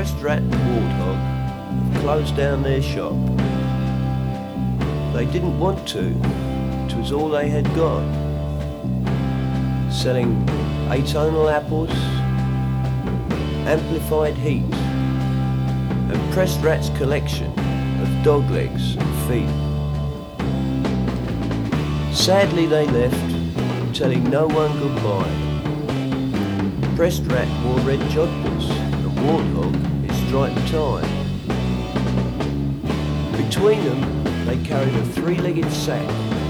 Pressed Rat and Warthog have closed down their shop. They didn't want to, it was all they had got. Selling atonal apples, amplified heat, and Pressed Rat's collection of dog legs and feet. Sadly they left, telling no one goodbye. Pressed Rat wore red jodhpurs, and Warthog his striped tie. Between them they carried a three-legged sack,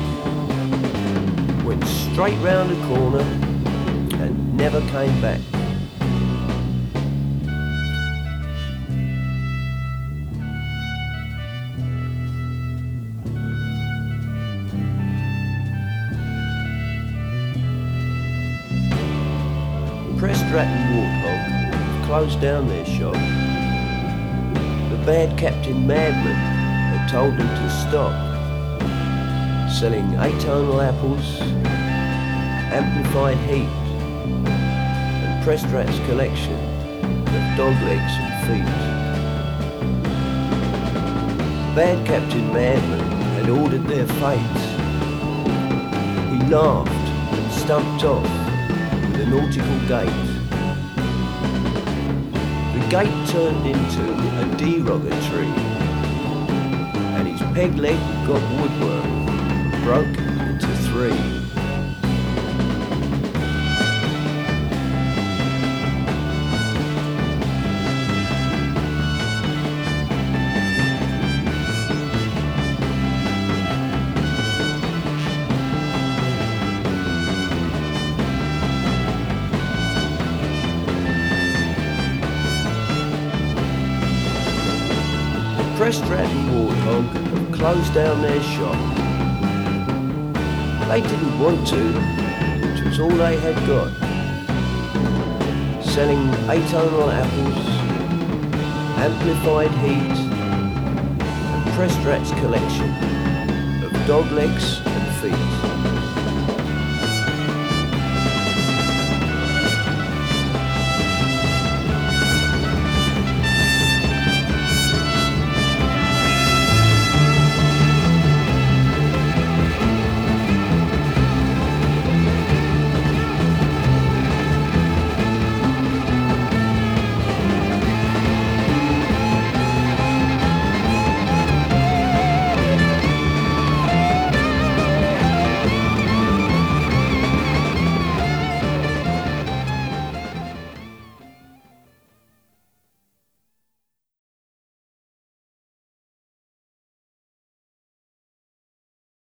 went straight round a corner and never came back. Pressed Rat and Warthog have closed down their shop. The bad Captain Madman had told them to stop selling atonal apples, amplified heat, and Pressed Rat's collection of dog legs and feet. Bad Captain Madman had ordered their fate. He laughed and stumped off with a nautical gait. The gate turned into a derogatory, and his peg leg got woodworm, broke into three. Pressed Rat and Warthog have closed down their shop. They didn't want to, it was all they had got. Selling atonal apples, amplified heat, and Pressed Rat's collection of dog legs and feet.